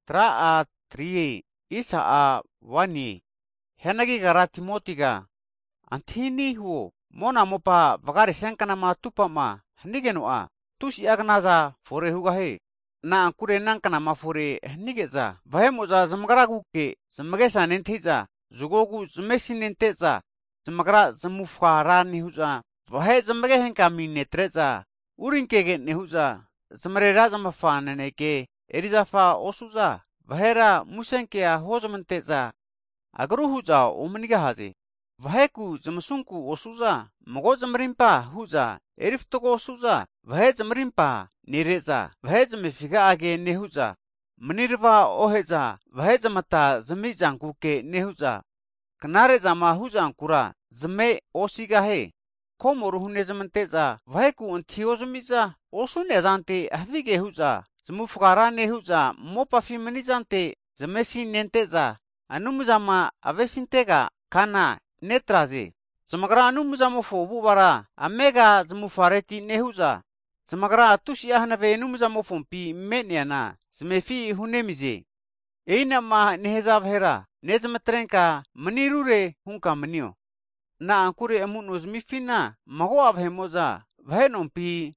Tra a trie isa a wani. Henagi gara Timotiga. Antini huo. Mona mopa vagari senkana ma tupa ma. Nigeno a. Tusi agnaza fore hugahe. Na ankure nankana ma fore nigeza. Vahemoza zamgaragu ke. Zamagesa nentiza. Zugogu zmesi nenteza. Zamagara zamufara nihuza. Vahe zamage kami netreza. Urinkege nihuza. Zamarera zamafana neke. Erizafa osuza. Vahera musenkea hozamanteza. Agruhuza omniga haze. Vaheku zamasunku osuza. Mago zamarimpa huza. Eriftoko osuza. Vahe zamarimpa nireza. Vahe zamafiga age nehuza. Manirva oheza. Vahe zamata zamizankuke nehuza. Kanare zama huzankura. Zame osigahe. Komoruhune zamanteza. Vaheku antiozamiza. Osune zante ahvige huza. Zamufukara nehuza. Mopafi manizante. Zamesi nenteza. Anumuzama avesintega kana netraze. Zamagara anumuzamofo bubara amega zamufareti nehuza. Zamagara atusi ahnave anumuzamofo pi meniana. Zamefi hunemize. Eina ma neheza vhera. Nezamatrenka manirure hunka manio. Na ankure amuno zamifina mago avhemoza. Vahenompi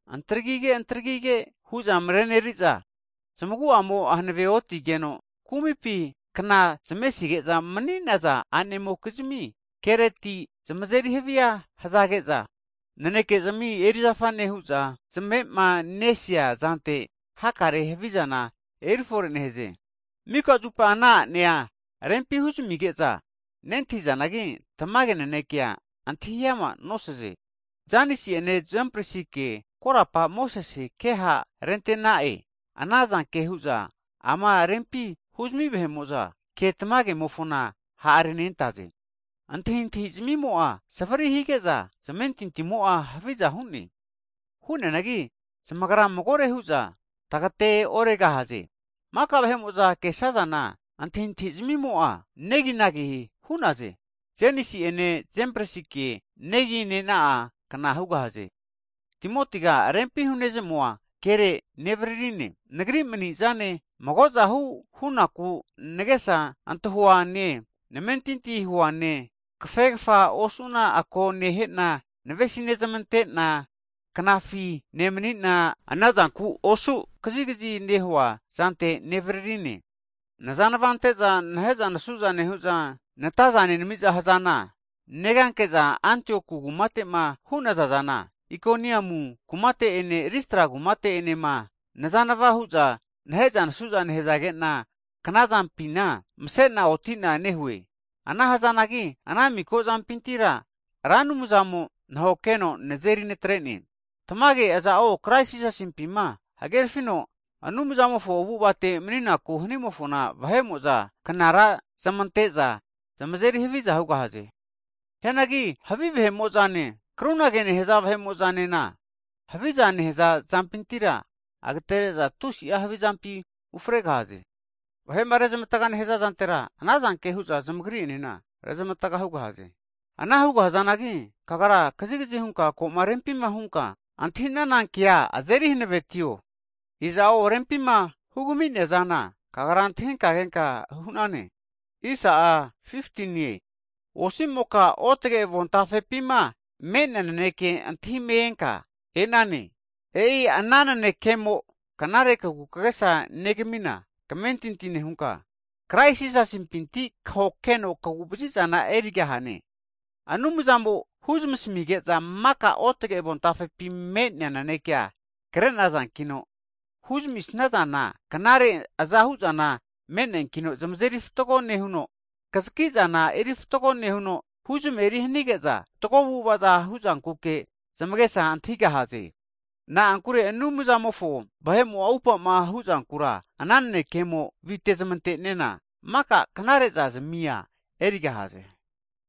antrigige huza mreneriza. Zamagu amo ahnave oti geno kumipi kana zamesigeza maninaza anemo kizmi kereti zamazeri hevia hazageza naneke zami erizafane huza zamema nesia zante hakare hevizana erifore neheze mika zupa ana nea rempi huzmigeza nenti zanagi tamage nenekia antiyama noseze janisi ene jampresike korapa mosese keha rentenae anazan kehuza ama rempi huzmi behemoza ke tamage mofuna haarinentaze. Antihinti zmi moa safari higeza zamentinti moa hafiza hunni. Hunne nagi zamagara mogore huza takate orega haze. Maka behemoza ke sazana antihinti zmi moa negi nagi hunaze. Zenisi ene zempresike negi nenaa kana huga haze. Timotiga rempi huneze moa kere nebrine nagri mani zane magoza hunaku negesa antuhuane nementinti huane kfegfa osuna ako nehena nevesine zamante na kanafi nemenina anazanku osu kazigizi nehua zante nevrine nazanavanteza naheza nasuza nehuza natazane nemiza hazana negankeza antioku gumate ma hunazazana Ikoniamu kumate ene ristra gumate ene ma nazanava huza nahezan suza nehezagena kanazan pina msena otina nehwe ana hazanagi ana mikozan pintira ranu muzamo nahokeno nezeri netreni tamage aza o crisis simpima hagerfino anu muzamo fo bubate menina ko hnimo fona vahemoza kanara zamanteza zamazeri heviza huga haze henagi habibe hemozane Krona gene heza vahemozane na. Havizane heza zampintira. Agtereza tusi havizampi ufrega haze. Vahema rezamatagan heza zantera. Anazan ke huza zamgri nina. Rezamataga huga haze. Ana huga hazanagi. Kagara kazigizi hunka ko marempima hunka. Antina nankia azeri hinvetio. Iza o rempima hugumi nezana. Kagara antin kagenka hunane. Isa a 15 ye. Osimoka otege vontafe pima. Mena neke antimenka enane anana nekemo kanare ka kugesa negemina kamentintine hunka crisis simpinti khokeno kugubizana eriga hane anumuzambo huzmusmigeza maka otege bontafe pimena nanekya krenazan kino huzmisnazana kanare azahuzana menen kino zamzerif togo nehuno kaskizana erif togo nehuno Huzum eri hinigeza, tokowu waza huzankuke, zamagesa antiga haze. Na ankure enumuzamofo, bahemu aupa ma huzankura, ananne kemo vitezamente nena, maka kanareza zamia eriga haze.